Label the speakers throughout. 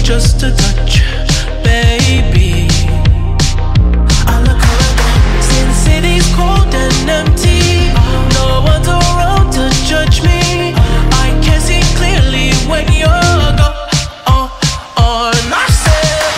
Speaker 1: just a touch, baby. I look around, see the city's cold and empty. No one's around to judge me. I can see clearly when you're gone. I said,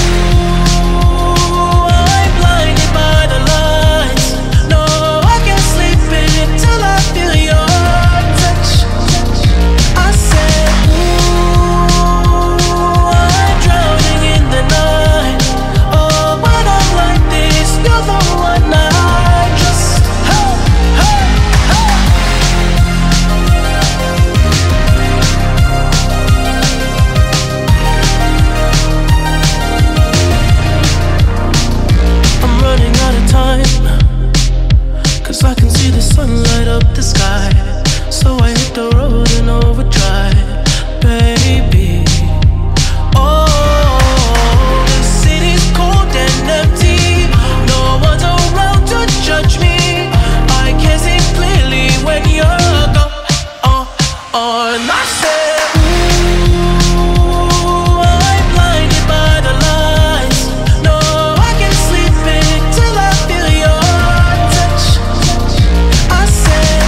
Speaker 1: ooh, I'm blinded by the lights. No, I can't sleep until I feel your touch. I said, ooh, I'm drowning in the night. Oh, when I'm like this, you're the one I trust. Hey, hey, hey. I'm running out of time, 'cause I can see the sun light up the sky. So I hit the road in overdrive, baby. Oh, the city's cold and empty. No one's around to judge me. I can see clearly when you're gone. And I said, ooh, I'm blinded by the lights. No, I can't sleep until I feel your touch. I said,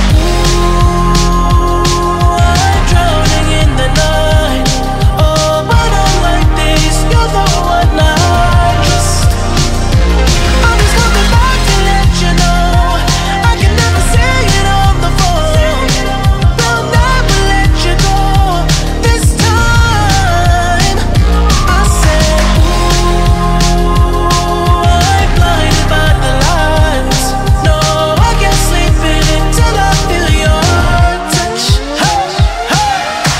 Speaker 1: ooh, I'm drowning in the night. Oh, when I'm like this, you're the one I trust. I'm just coming back to let you know I can never say it on the phone. They'll never let you go this time. I said, ooh, I'm blinded by the lights. No, I can't sleep until I feel your touch. Hey, hey,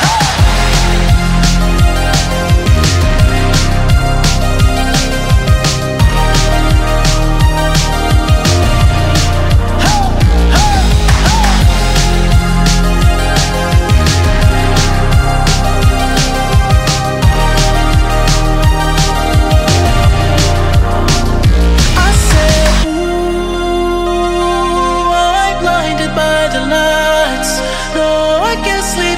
Speaker 1: I said, ooh, I'm blinded by the lights. No, I can't sleep